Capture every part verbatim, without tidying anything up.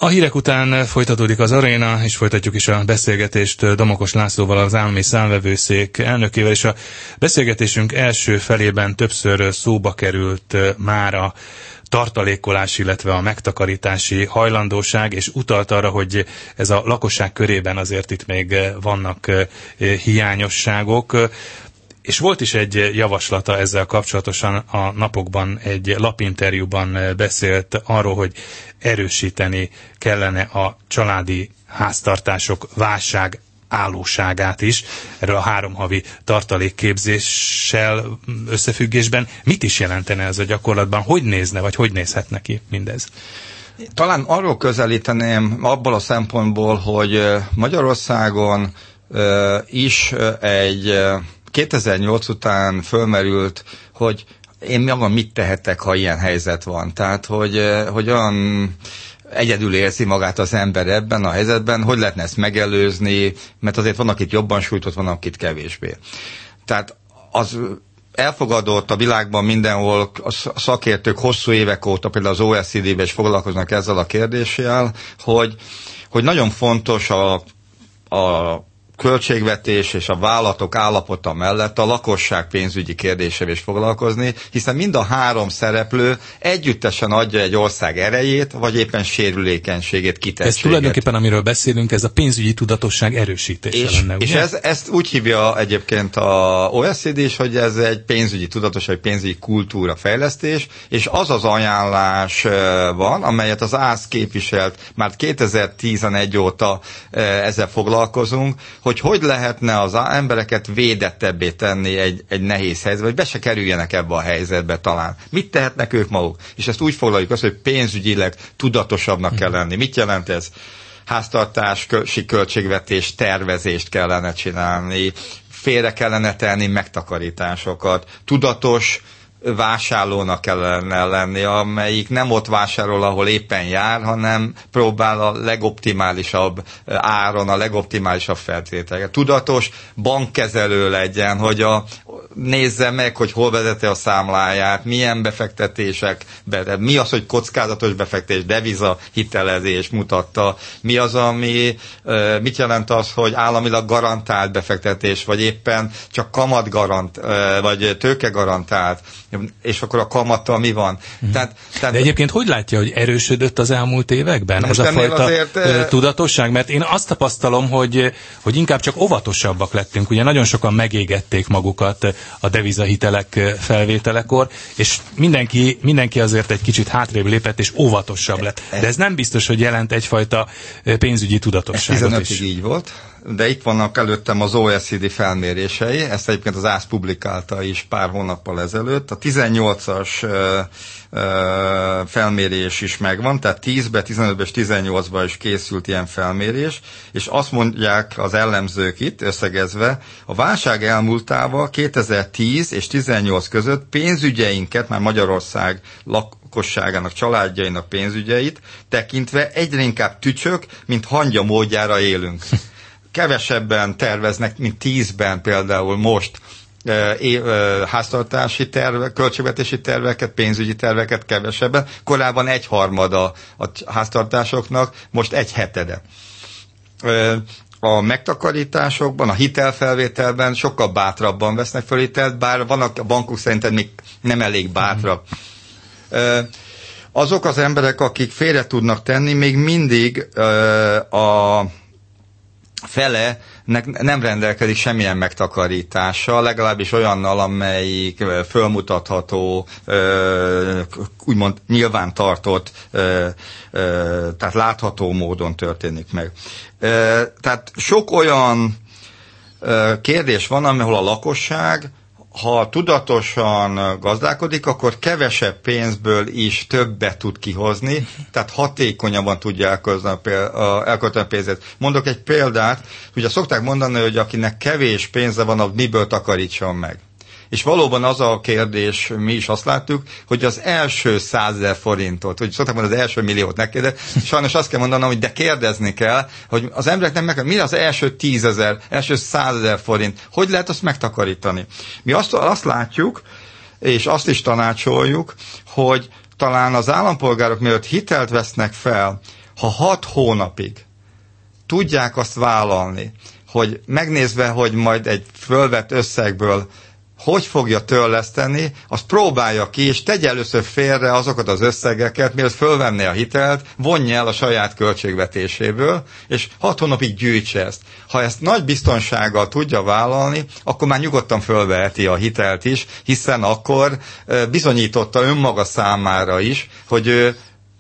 A hírek után folytatódik az Aréna, és folytatjuk is a beszélgetést Domokos Lászlóval, az Állami Számvevőszék elnökével, és a beszélgetésünk első felében többször szóba került már a tartalékolás, illetve a megtakarítási hajlandóság, és utalt arra, hogy ez a lakosság körében azért itt még vannak hiányosságok. És volt is egy javaslata ezzel kapcsolatosan, a napokban egy lapinterjúban beszélt arról, hogy erősíteni kellene a családi háztartások válság állóságát is, erről a három havi tartalékképzéssel összefüggésben. Mit is jelentene ez a gyakorlatban? Hogy nézne, vagy hogy nézhet neki mindez? Talán arról közelíteném abból a szempontból, hogy Magyarországon is egy kétezer-nyolc után fölmerült, hogy én magam mit tehetek, ha ilyen helyzet van. Tehát, hogy, hogy olyan egyedül érzi magát az ember ebben a helyzetben, hogy lehetne ezt megelőzni, mert azért van, akit jobban sújtott, van, akit kevésbé. Tehát az elfogadott a világban mindenhol, a szakértők hosszú évek óta, például az o e cé dé-ben is foglalkoznak ezzel a kérdéssel, hogy, hogy nagyon fontos a, a költségvetés és a vállalatok állapota mellett a lakosság pénzügyi kérdésével is foglalkozni, hiszen mind a három szereplő együttesen adja egy ország erejét, vagy éppen sérülékenységét, kitettséget. Ez tulajdonképpen, amiről beszélünk, ez a pénzügyi tudatosság erősítése és, lenne, ugye? És ez, ezt úgy hívja egyébként a o e cé dé is, hogy ez egy pénzügyi tudatosság, pénzügyi kultúra fejlesztés, és az az ajánlás van, amelyet az ÁSZ képviselt, már kétezer-tizenegy óta ezzel foglalkozunk, hogy hogy hogy lehetne az embereket védettebbé tenni egy, egy nehéz helyzetbe, hogy be se kerüljenek ebbe a helyzetbe talán. Mit tehetnek ők maguk? És ezt úgy foglaljuk azt, hogy pénzügyileg tudatosabbnak kell lenni. Mit jelent ez? Háztartási költségvetés tervezést kellene csinálni, félre kellene tenni megtakarításokat, tudatos vásárlónak kellene lenni, amelyik nem ott vásárol, ahol éppen jár, hanem próbál a legoptimálisabb áron, a legoptimálisabb feltételeket. Tudatos bankkezelő legyen, hogy a, nézze meg, hogy hol vezeti a számláját, milyen befektetések, mi az, hogy kockázatos befektetés, deviza hitelezés mutatta, mi az, ami, mit jelent az, hogy államilag garantált befektetés, vagy éppen csak kamat garant, vagy tőke garantált, és akkor a kamattal mi van. Mm. Tehát, tehát... De egyébként hogy látja, hogy erősödött az elmúlt években ez a fajta azért... tudatosság? Mert én azt tapasztalom, hogy, hogy inkább csak óvatosabbak lettünk. Ugye nagyon sokan megégették magukat a devizahitelek felvételekor, és mindenki, mindenki azért egy kicsit hátrébb lépett, és óvatosabb lett. De ez nem biztos, hogy jelent egyfajta pénzügyi tudatosságot is. tizenötig így volt, de itt vannak előttem az o e cé dé felmérései, ezt egyébként az ÁSZ publikálta is pár hónappal ezelőtt. A tizennyolcas ö, ö, felmérés is megvan, tehát tízbe, tizenötbe és tizennyolcba is készült ilyen felmérés, és azt mondják az elemzők itt összegezve, a válság elmúltával kétezer-tíz és tizennyolc között pénzügyeinket, már Magyarország lak lakosságának, családjainak pénzügyeit tekintve egyre inkább tücsök, mint hangya módjára élünk. Kevesebben terveznek, mint tízben például most e, e, háztartási tervek, költségvetési terveket, pénzügyi terveket kevesebben. Korábban egyharmada a háztartásoknak, most egy hetede. E, a megtakarításokban, a hitelfelvételben sokkal bátrabban vesznek fel hitelt, bár vannak a bankok szerintem még nem elég bátrak. E, azok az emberek, akik félre tudnak tenni, még mindig e, a fele nem rendelkezik semmilyen megtakarítással, legalábbis olyannal, amelyik fölmutatható, úgymond nyilván tartott, tehát látható módon történik meg. Tehát sok olyan kérdés van, ahol a lakosság, ha tudatosan gazdálkodik, akkor kevesebb pénzből is többet tud kihozni, tehát hatékonyabban tudja elkölteni a pénzet. Mondok egy példát, ugye szokták mondani, hogy akinek kevés pénze van, az miből takarítson meg. És valóban az a kérdés, mi is azt láttuk, hogy az első százezer forintot, hogy szokták mondani, az első milliót ne kérdez, sajnos azt kell mondanom, hogy de kérdezni kell, hogy az embereknek meg, mi az első tízezer, első százezer forint, hogy lehet azt megtakarítani. Mi azt, azt látjuk, és azt is tanácsoljuk, hogy talán az állampolgárok mielőtt hitelt vesznek fel, ha hat hónapig tudják azt vállalni, hogy megnézve, hogy majd egy fölvett összegből hogy fogja törleszteni, azt próbálja ki, és tegye először félre azokat az összegeket, mielőtt fölvenné a hitelt, vonja el a saját költségvetéséből, és hat hónapig gyűjtse ezt. Ha ezt nagy biztonsággal tudja vállalni, akkor már nyugodtan fölveheti a hitelt is, hiszen akkor bizonyította önmaga számára is, hogy ő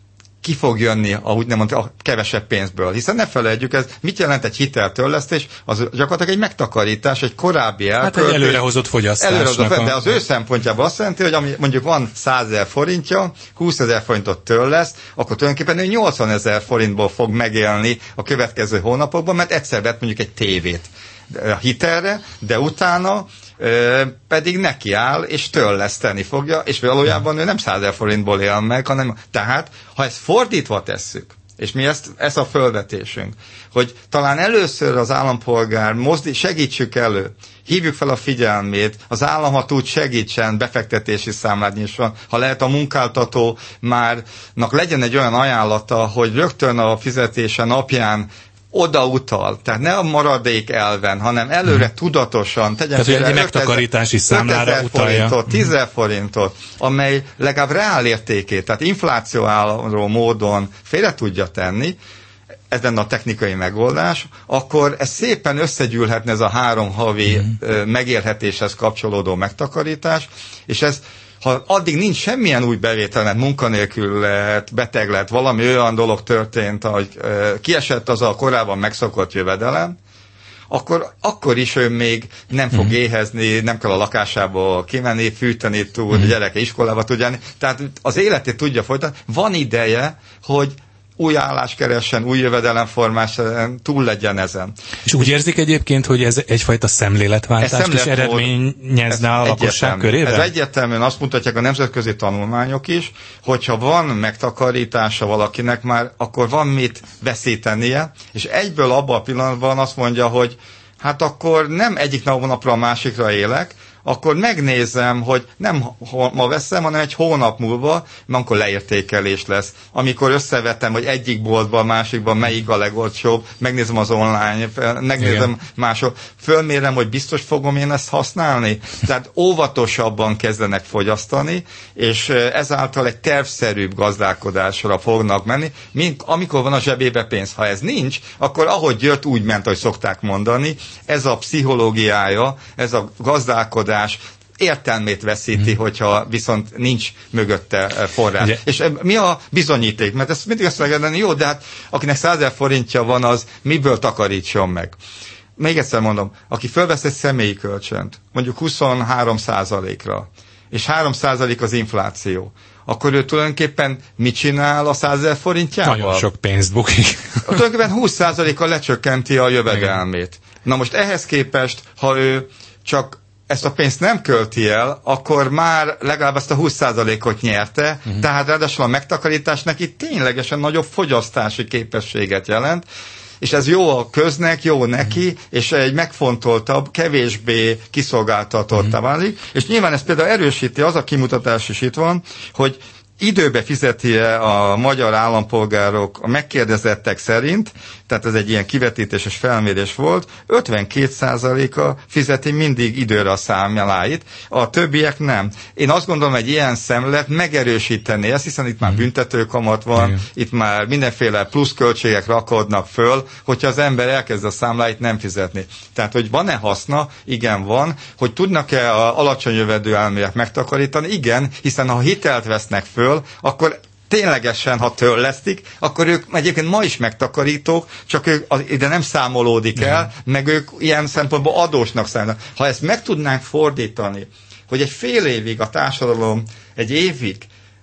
ki fog jönni, ahogy nem mondta, a kevesebb pénzből. Hiszen ne felejtjük, ez mit jelent egy hiteltörlesztés? Az gyakorlatilag egy megtakarítás, egy korábbi elköltés. Hát egy előrehozott fogyasztásnak. Előrehozott, a... de az ő szempontjában azt jelenti, hogy ami mondjuk van százezer forintja, húszezer forintot törleszt, akkor tulajdonképpen ő nyolcvanezer forintból fog megélni a következő hónapokban, mert egyszer vett mondjuk egy tévét a hitelre, de utána Ö, pedig neki áll, és törleszteni fogja, és valójában ő nem százezer forintból él meg, hanem tehát, ha ezt fordítva tesszük, és mi ezt, ez a fölvetésünk, hogy talán először az állampolgár mozdi, segítsük elő, hívjuk fel a figyelmét, az állam, ha tud, segítsen, befektetési számlát nyisson, ha lehet a munkáltató márnak legyen egy olyan ajánlata, hogy rögtön a fizetése napján odautal, tehát ne a maradék elven, hanem előre hmm. tudatosan tegyen tehát, egy megtakarítási számlára utalja. Forintot, tízezer forintot, amely legalább reál értékét, tehát inflációálló módon félre tudja tenni, ez lenne a technikai megoldás, akkor ez szépen összegyűlhetne ez a három havi hmm. megélhetéshez kapcsolódó megtakarítás, és ez ha addig nincs semmilyen új bevétel, mert munkanélkül lehet, beteg lehet, valami olyan dolog történt, hogy e, kiesett az a korábban megszokott jövedelem, akkor, akkor is ő még nem fog mm. éhezni, nem kell a lakásából kimenni, fűteni tud, mm. a gyereke iskolába tud járni. Tehát az életét tudja folytatni. Van ideje, hogy új állást keressen, új jövedelemformás, túl legyen ezen. És úgy érzik egyébként, hogy ez egyfajta szemléletváltást is eredményezne a lakosság körében? Ez egyértelműen azt mutatják a nemzetközi tanulmányok is, hogyha van megtakarítása valakinek már, akkor van mit veszítenie, és egyből abban a pillanatban azt mondja, hogy hát akkor nem egyik napra a másikra élek, akkor megnézem, hogy nem ma veszem, hanem egy hónap múlva, mert akkor leértékelés lesz. Amikor összevetem, hogy egyik boltban, a másikban melyik a legolcsóbb, megnézem az online, megnézem igen. máshol, fölmérem, hogy biztos fogom én ezt használni. Tehát óvatosabban kezdenek fogyasztani, és ezáltal egy tervszerűbb gazdálkodásra fognak menni, mint amikor van a zsebébe pénz. Ha ez nincs, akkor ahogy jött, úgy ment, ahogy szokták mondani. Ez a pszichológiája, ez a gazdálkodás értelmét veszíti, hogyha viszont nincs mögötte forrás. Ugye. És mi a bizonyíték? Mert ezt mindig azt mondani, jó, de hát akinek százezer forintja van, az miből takarítson meg? Még egyszer mondom, aki fölvesz egy személyi kölcsönt, mondjuk huszonhárom százalékra, és három százalék az infláció, akkor ő tulajdonképpen mit csinál a százezer forintjával? Nagyon sok pénzt bukik. Tulajdonképpen húsz százalékkal lecsökkenti a jövedelmét. Na most ehhez képest, ha ő csak ezt a pénzt nem költi el, akkor már legalább ezt a húsz százalékot nyerte, uh-huh. tehát ráadásul a megtakarítás neki ténylegesen nagyobb fogyasztási képességet jelent, és ez jó a köznek, jó neki, uh-huh. és egy megfontoltabb, kevésbé kiszolgáltatottá uh-huh. válik, és nyilván ez például erősíti, az a kimutatás is itt van, hogy időbe fizeti-e a magyar állampolgárok a megkérdezettek szerint, tehát ez egy ilyen kivetítéses felmérés volt, ötvenkét százaléka fizeti mindig időre a számláit, a többiek nem. Én azt gondolom, hogy egy ilyen szemlélet megerősítené ezt, hiszen itt már büntetőkamat van, igen. itt már mindenféle pluszköltségek rakodnak föl, hogyha az ember elkezd a számláit nem fizetni. Tehát, hogy van-e haszna? Igen, van. Hogy tudnak-e a alacsony jövedelműek megtakarítani? Igen, hiszen ha hitelt vesznek föl, akkor ténylegesen, ha törlesztik, akkor ők egyébként ma is megtakarítók, csak ők ide nem számolódik el, nem. meg ők ilyen szempontból adósnak számolnak. Ha ezt meg tudnánk fordítani, hogy egy fél évig a társadalom, egy évig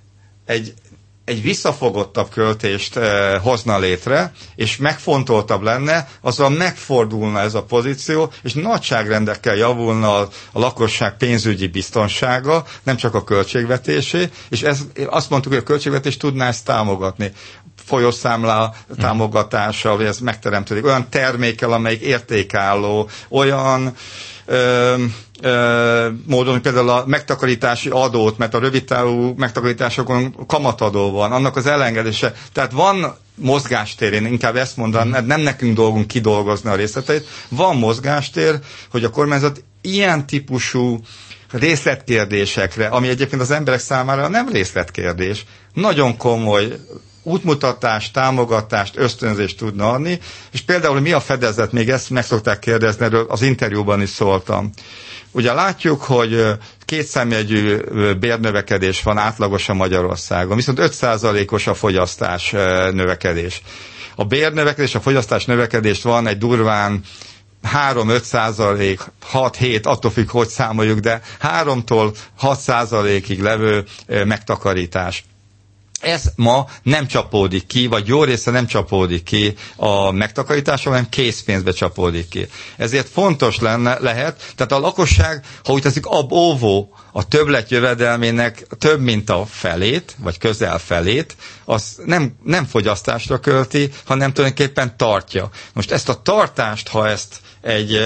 egy, egy visszafogottabb költést eh, hozna létre, és megfontoltabb lenne, azzal megfordulna ez a pozíció, és nagyságrendekkel javulna a, a lakosság pénzügyi biztonsága, nem csak a költségvetésé, és ez, azt mondtuk, hogy a költségvetés tudná ezt támogatni. Folyószámla támogatással, hogy ez megteremtődik. Olyan termékkel, amelyik értékálló, olyan Ö, ö, módon, hogy például a megtakarítási adót, mert a rövidtávú megtakarításokon kamatadó van, annak az elengedése. Tehát van mozgástér, én inkább ezt mondanám, nem nekünk dolgunk kidolgozni a részleteit, van mozgástér, hogy a kormányzat ilyen típusú részletkérdésekre, ami egyébként az emberek számára nem részletkérdés, nagyon komoly útmutatást, támogatást, ösztönzést tudna adni, és például mi a fedezet, még ezt meg szokták kérdezni, erről az interjúban is szóltam. Ugye látjuk, hogy kétszámjegyű bérnövekedés van átlagosan Magyarországon, viszont öt százalékos a fogyasztás növekedés. A bérnövekedés, a fogyasztás növekedés van egy durván három-öt százalék, hat-hét, attól függ, hogy számoljuk, de háromtól hat százalékig levő megtakarítás. Ez ma nem csapódik ki, vagy jó része nem csapódik ki a megtakarításra, hanem készpénzbe csapódik ki. Ezért fontos lenne, lehet, tehát a lakosság, ha úgy teszik, ab óvó a többlet jövedelmének több, mint a felét, vagy közel felét, az nem, nem fogyasztásra költi, hanem tulajdonképpen tartja. Most ezt a tartást, ha ezt egy,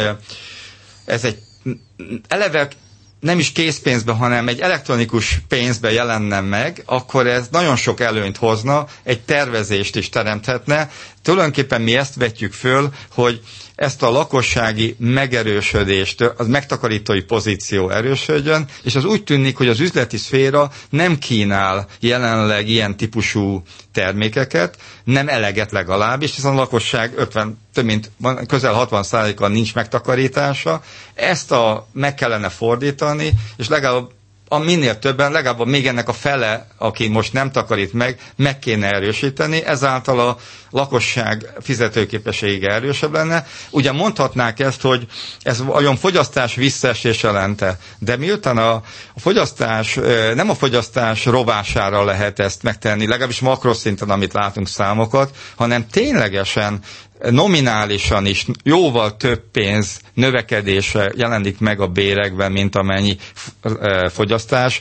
ez egy eleve nem is készpénzbe, hanem egy elektronikus pénzbe jelenne meg, akkor ez nagyon sok előnyt hozna, egy tervezést is teremthetne. Tulajdonképpen mi ezt vetjük föl, hogy ezt a lakossági megerősödést, az megtakarítói pozíció erősödjön, és az úgy tűnik, hogy az üzleti szféra nem kínál jelenleg ilyen típusú termékeket, nem eleget legalábbis, hiszen a lakosság ötven, több mint közel hatvan százalékkal nincs megtakarítása. Ezt a meg kellene fordítani, és legalább a minél többen, legalább még ennek a fele, aki most nem takarít meg, meg kéne erősíteni, ezáltal a lakosság fizetőképessége erősebb lenne. Ugye mondhatnák ezt, hogy ez olyan fogyasztás visszaesés jelente, de miután a, a fogyasztás, nem a fogyasztás rovására lehet ezt megtenni, legalábbis makroszinten, amit látunk számokat, hanem ténylegesen nominálisan is jóval több pénz növekedése jelenik meg a bérekben, mint amennyi fogyasztás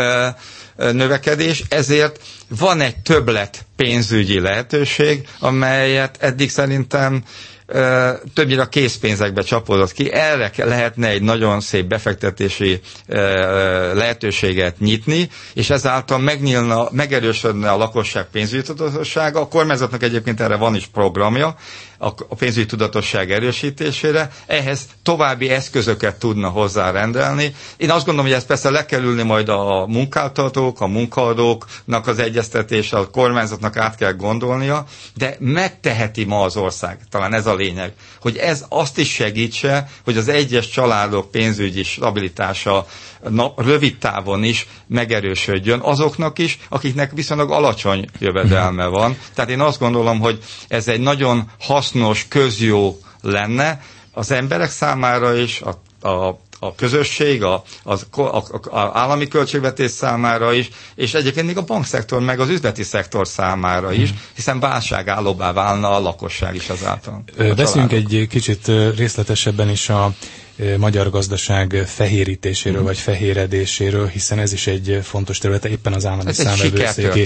növekedés, ezért van egy többlet pénzügyi lehetőség, amelyet eddig szerintem többnyire a készpénzekbe csapódott ki. Erre lehetne egy nagyon szép befektetési lehetőséget nyitni, és ezáltal megnyílna, megerősödne a lakosság pénzügyi tudatossága. A kormányzatnak egyébként erre van is programja, a pénzügyi tudatosság erősítésére, ehhez további eszközöket tudna hozzárendelni. Én azt gondolom, hogy ezt persze le kell ülni majd a munkáltatók, a munkaadóknak az egyeztetése, a kormányzatnak át kell gondolnia, de megteheti ma az ország, talán ez a lényeg, hogy ez azt is segítse, hogy az egyes családok pénzügyi stabilitása na, rövid távon is megerősödjön azoknak is, akiknek viszonylag alacsony jövedelme van. Tehát én azt gondolom, hogy ez egy nagyon hasznos közjó lenne az emberek számára is, a, a, a közösség, a, az, a, a, a állami költségvetés számára is, és egyébként még a bankszektor, meg az üzleti szektor számára is, hiszen válságállóbbá válna a lakosság is azáltal. Beszéljünk egy kicsit részletesebben is a magyar gazdaság fehérítéséről, vagy fehéredéséről, hiszen ez is egy fontos területe éppen az állami számvevőszéki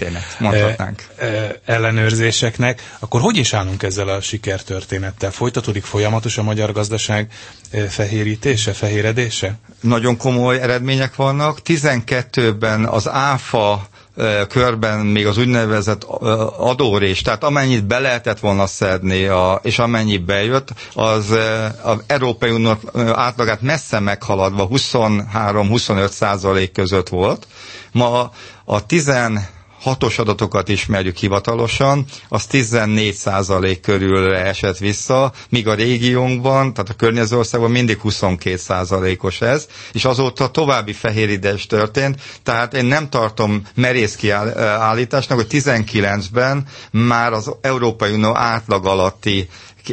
ellenőrzéseknek. Akkor hogy is állunk ezzel a sikertörténettel? Folytatódik folyamatos a magyar gazdaság fehérítése, fehéredése? Nagyon komoly eredmények vannak. tizenkettőben az áfa körben még az úgynevezett adórés, tehát amennyit be lehetett volna szedni, a, és amennyi bejött, az az Európai Unió átlagát messze meghaladva huszonhárom-huszonöt százalék között volt. Ma a tizenhatos adatokat ismerjük hivatalosan, az tizennégy százalék körülre esett vissza, míg a régiónkban, tehát a környező országban mindig huszonkét százalékos ez, és azóta további fehéridés történt, tehát én nem tartom merész kiállításnak, hogy tizenkilencben már az Európai Unió átlag alatti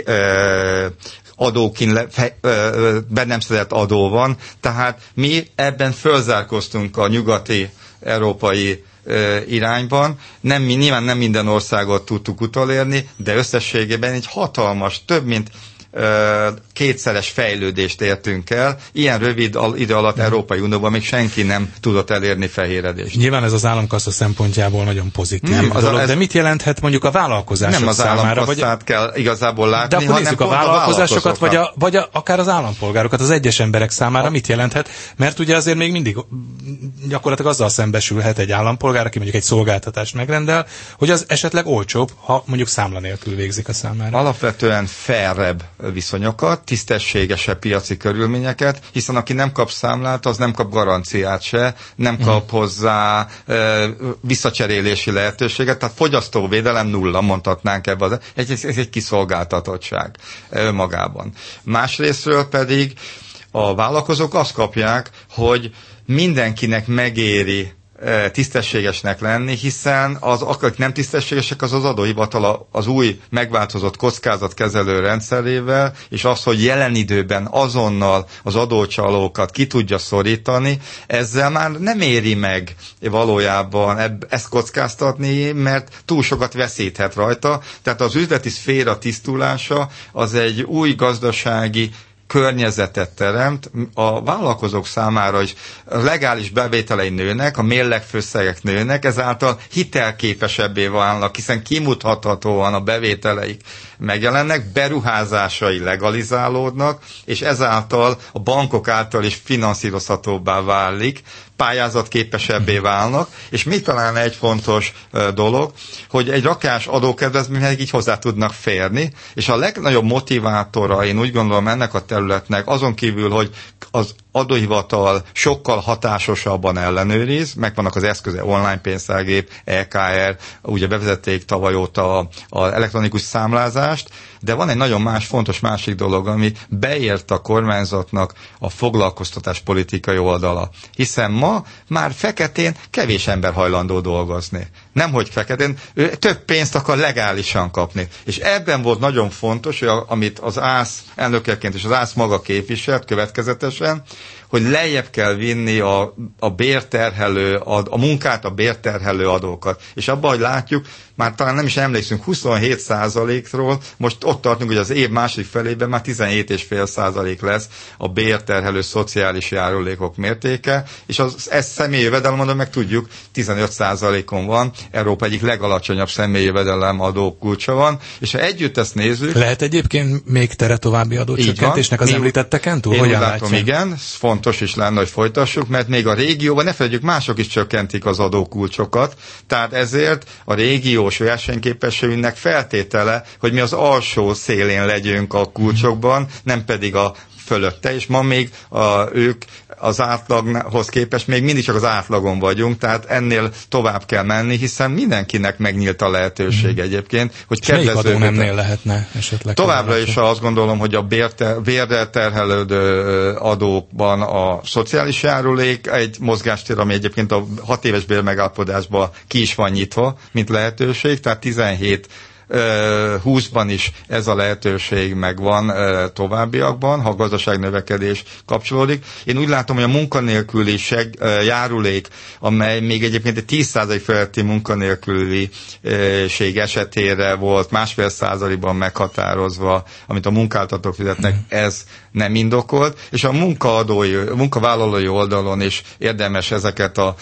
adókin le, fe, ö, be nem szedett adó van, tehát mi ebben fölzárkoztunk a nyugati európai irányban. Nem, nyilván nem minden országot tudtuk utolérni, de összességében egy hatalmas, több mint kétszeres fejlődést értünk el. Ilyen rövid idő alatt de. Európai Unióban még senki nem tudott elérni fehéredést. Nyilván ez az államkassa szempontjából nagyon pozitív nem, dolog, ez, de mit jelenthet mondjuk a vállalkozások nem számára? Nem az államkasszát kell igazából látni, de akkor nézzük a vállalkozásokat, vagy, a, vagy a, akár az állampolgárokat, az egyes emberek számára a... mit jelenthet? Mert ugye azért még mindig gyakorlatilag azzal szembesülhet egy állampolgár, aki mondjuk egy szolgáltatást megrendel, hogy az esetleg olcsóbb, ha mondjuk számla nélkül végzik a számára. Alapvetően fairebb viszonyokat, tisztességesebb piaci körülményeket, hiszen aki nem kap számlát, az nem kap garanciát se, nem kap hmm. hozzá e, visszacserélési lehetőséget, tehát fogyasztóvédelem nulla, mondhatnánk ebben. Az, ez, ez egy kiszolgáltatottság önmagában. Másrésztről pedig a vállalkozók azt kapják, hogy mindenkinek megéri tisztességesnek lenni, hiszen az, akik nem tisztességesek, az az adóhivatal az új megváltozott kockázatkezelő rendszerével, és az, hogy jelen időben azonnal az adócsalókat ki tudja szorítani, ezzel már nem éri meg valójában ebb, ezt kockáztatni, mert túl sokat veszíthet rajta. Tehát az üzleti szféra tisztulása az egy új gazdasági környezetet teremt, a vállalkozók számára is legális bevételei nőnek, a mérlegfőszegek nőnek, ezáltal hitelképesebbé válnak, hiszen kimutathatóan a bevételeik megjelennek, beruházásai legalizálódnak, és ezáltal a bankok által is finanszírozhatóbbá válik, pályázatképesebbé válnak, és mi talán egy fontos uh, dolog, hogy egy rakás adókedvezményhez így hozzá tudnak férni, és a legnagyobb motivátora, én úgy gondolom ennek a területnek, azon kívül, hogy az adóhivatal sokkal hatásosabban ellenőriz, megvannak az eszköze, online pénztárgép, é ká er, ugye bevezették tavaly óta az elektronikus számlázást, de van egy nagyon más fontos másik dolog, ami beért a kormányzatnak a foglalkoztatás politikai oldala. Hiszen ma már feketén kevés ember hajlandó dolgozni. Nemhogy feketén, ő több pénzt akar legálisan kapni. És ebben volt nagyon fontos, hogy a, amit az ÁSZ elnökeként és az ÁSZ maga képviselt következetesen, hogy lejjebb kell vinni a, a bérterhelő, a, a munkát, a bérterhelő adókat. És abban, hogy látjuk, már talán nem is emlékszünk, huszonhét százalékról, most ott tartunk, hogy az év második felében már tizenhét egész öt százalék lesz a bérterhelő szociális járulékok mértéke, és az, ez személyi jövedelem, mondom, meg tudjuk, tizenöt százalékon van, Európa egyik legalacsonyabb személyi jövedelem adó kulcsa van, és ha együtt ezt nézzük... Lehet egyébként még tere további adócsökkentésnek az említetteken túl? Én Hogyan úgy látom, látja? igen, fontos is lenne, hogy folytassuk, mert még a régióban, ne felejtjük, mások is csökkentik az adókulcsokat, tehát ezért a régiós versenyképességünknek feltétele, hogy mi az alsó szélén legyünk a kulcsokban, nem pedig a fölötte, és ma még a, ők az átlaghoz képest még mindig csak az átlagon vagyunk, tehát ennél tovább kell menni, hiszen mindenkinek megnyílt a lehetőség egyébként, hogy kedvező... Melyik adónemnél lehetne esetleg? Továbbra is azt gondolom, hogy a bérrel terhelődő adókban a szociális járulék egy mozgástér, ami egyébként a hat éves bérmegállapodásban ki is van nyitva, mint lehetőség, tehát tizenhét húszban is ez a lehetőség megvan továbbiakban, ha a gazdaságnövekedés kapcsolódik. Én úgy látom, hogy a munkanélküliség járulék, amely még egyébként egy tíz százalék feletti munkanélküliség esetére volt másfél százalékban meghatározva, amit a munkáltatók fizetnek, ez nem indokolt, és a munkaadói, munkavállalói oldalon is érdemes ezeket a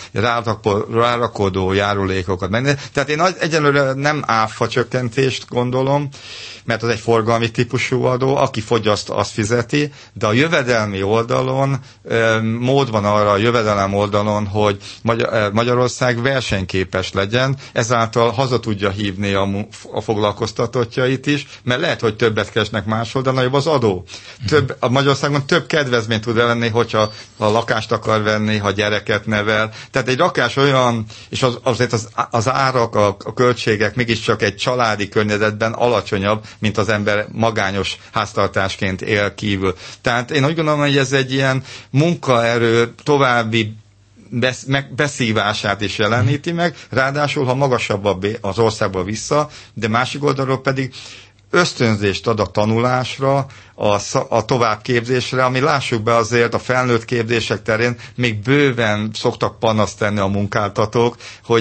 rárakodó járulékokat menni. Tehát én egyelőre nem áfa csökkentést gondolom, mert az egy forgalmi típusú adó, aki fogyaszt, azt fizeti, de a jövedelmi oldalon mód van arra a jövedelem oldalon, hogy Magyarország versenyképes legyen, ezáltal haza tudja hívni a, a foglalkoztatottjait is, mert lehet, hogy többet keresnek máshol, de nagyobb az adó. Több, a Magyarországon több kedvezményt tud lenni, hogyha a lakást akar venni, ha gyereket nevel. Tehát egy lakás olyan, és az, azért az, az árak, a, a költségek mégiscsak egy családi környezetben alacsonyabb, mint az ember magányos háztartásként él kívül. Tehát én úgy gondolom, hogy ez egy ilyen munkaerő további besz, meg, beszívását is jeleníti meg, ráadásul, ha magasabb az országba vissza, de másik oldalról pedig ösztönzést ad a tanulásra, a, a továbbképzésre, ami lássuk be azért a felnőtt képzések terén még bőven szoktak panaszt tenni a munkáltatók, hogy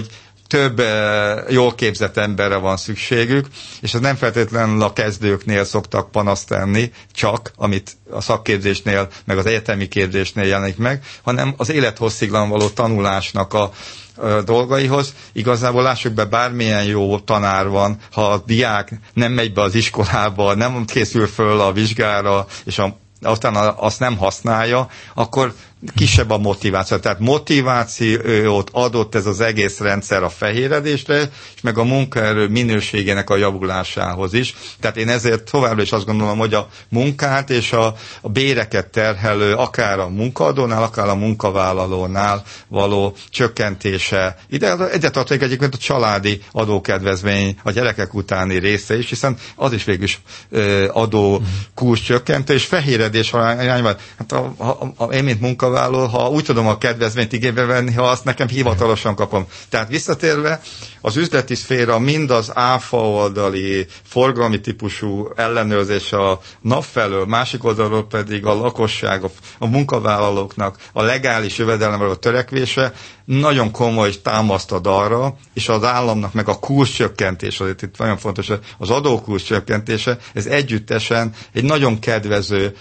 több jól képzett emberre van szükségük, és ez nem feltétlenül a kezdőknél szoktak panaszt tenni, csak, amit a szakképzésnél, meg az egyetemi képzésnél jelenik meg, hanem az élethossziglan való tanulásnak a dolgaihoz. Igazából lássuk be, bármilyen jó tanár van, ha a diák nem megy be az iskolába, nem készül föl a vizsgára, és a, aztán azt nem használja, akkor kisebb a motiváció. Tehát motivációt adott ez az egész rendszer a fehéredésre, és meg a munkaerő minőségének a javulásához is. Tehát én ezért továbbra is azt gondolom, hogy a munkát és a, a béreket terhelő, akár a munkaadónál, akár a munkavállalónál való csökkentése. Ide egyet tartozik egyébként a családi adókedvezmény a gyerekek utáni része is, hiszen az is végül is adó kulcs csökkentő, és fehéredés arányban. Hát a, a, a, én, mint munka ha úgy tudom a kedvezményt igénybe venni, ha azt nekem hivatalosan kapom. Tehát visszatérve, az üzleti szféra mind az áfa oldali, forgalmi típusú ellenőrzés a nap felől, másik oldalról pedig a lakosság, a, a munkavállalóknak a legális jövedelemre a törekvése nagyon komoly támaszt ad arra, és az államnak meg a kurzcsökkentés, azért itt nagyon fontos, az adókulcs csökkentése, ez együttesen egy nagyon kedvező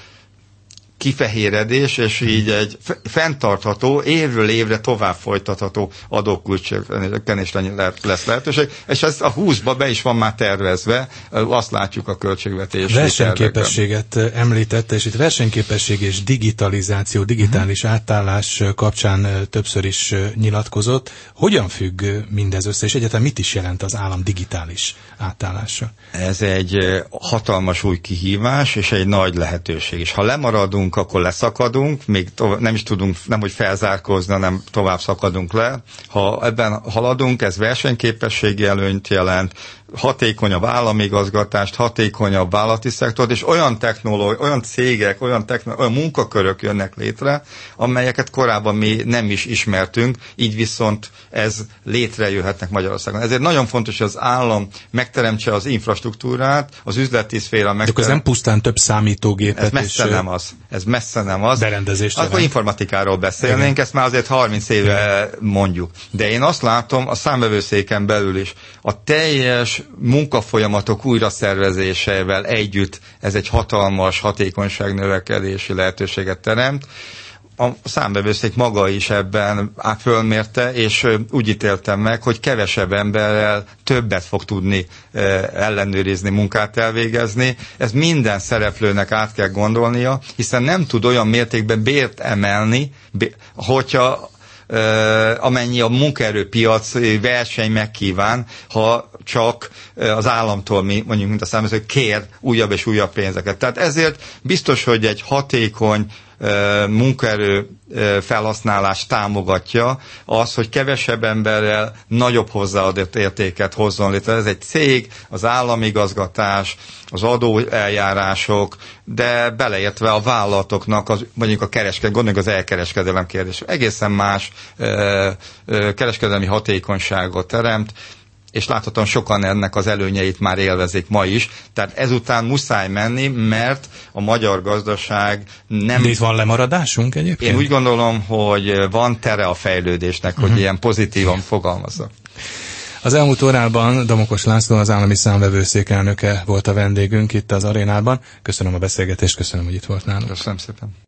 kifehéredés, és így egy fenntartható, évről évre tovább folytatható adókulcscsökkenés lesz lehetőség, és ez a húszba be is van már tervezve, azt látjuk a költségvetési versenyképességet tervekben. Említette, és itt versenyképesség és digitalizáció, digitális uh-huh. átállás kapcsán többször is nyilatkozott. Hogyan függ mindez össze, és egyáltalán mit is jelent az állam digitális átállása? Ez egy hatalmas új kihívás, és egy nagy lehetőség. És ha lemaradunk, akkor leszakadunk, még tovább, nem is tudunk, nem hogy felzárkózni, hanem tovább szakadunk le. Ha ebben haladunk, ez versenyképességi előnyt jelent, hatékonyabb államigazgatást, hatékonyabb vállalati szektort, és olyan technológia, olyan cégek, olyan, technológia, olyan munkakörök jönnek létre, amelyeket korábban mi nem is ismertünk, így viszont ez létrejöhetnek Magyarországon. Ezért nagyon fontos, hogy az állam megteremtse az infrastruktúrát, az üzleti szféra megteremtse. De ez nem pusztán több számítógépet. Ez messze és nem az. Ez messze nem az. Berendezést. Akkor informatikáról beszélnénk, igen. Ezt már azért harminc éve mondjuk. De én azt látom a számvevőszéken belül is, a teljes munkafolyamatok újraszervezésével együtt ez egy hatalmas hatékonyságnövekedési lehetőséget teremt. A számvevőszék maga is ebben fölmérte, és úgy ítéltem meg, hogy kevesebb emberrel többet fog tudni ellenőrizni, munkát elvégezni. Ez minden szereplőnek át kell gondolnia, hiszen nem tud olyan mértékben bért emelni, hogyha Uh, amennyi a munkaerőpiac verseny megkíván, ha csak uh, az államtól, mondjuk, mint a számvevőszék, kér újabb és újabb pénzeket. Tehát ezért biztos, hogy egy hatékony uh, munkaerő uh, felhasználás támogatja az, hogy kevesebb emberrel nagyobb hozzáadott értéket hozzon létre. Ez egy cég, az államigazgatás, az adóeljárások, de beleértve a vállalatoknak, az, mondjuk a kereskedelem, gondoljuk az elkereskedelem kérdés. Egészen más ö, ö, kereskedelmi hatékonyságot teremt, és láthatóan sokan ennek az előnyeit már élvezik ma is. Tehát ezután muszáj menni, mert a magyar gazdaság nem... De itt van lemaradásunk egyébként? Én úgy gondolom, hogy van tere a fejlődésnek, uh-huh. hogy ilyen pozitívan fogalmazzak. Az elmúlt órában Domokos László, az állami számvevőszék elnöke volt a vendégünk itt az arénában. Köszönöm a beszélgetést, köszönöm, hogy itt volt nálunk. Köszönöm szépen.